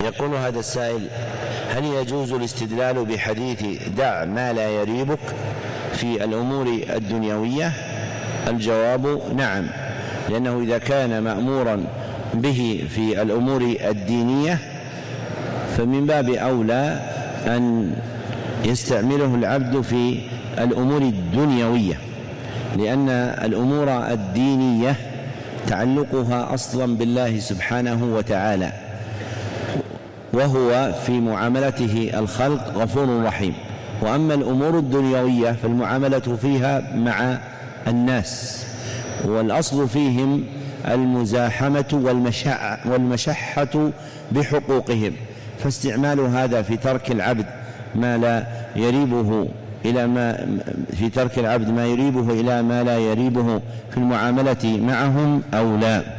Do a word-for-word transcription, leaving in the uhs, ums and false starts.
يقول هذا السائل: هل يجوز الاستدلال بحديث دع ما لا يريبك في الأمور الدنيوية؟ الجواب نعم، لأنه إذا كان مأمورا به في الأمور الدينية فمن باب أولى أن يستعمله العبد في الأمور الدنيوية، لأن الأمور الدينية تعلقها أصلا بالله سبحانه وتعالى، وهو في معاملته الخلق غفور رحيم. وأما الأمور الدنيوية فالمعاملة فيها مع الناس، والأصل فيهم المزاحمة والمشحة بحقوقهم، فاستعمال هذا في ترك العبد ما لا يريبه إلى ما في ترك العبد ما يريبه إلى ما لا يريبه في المعاملة معهم أو لا.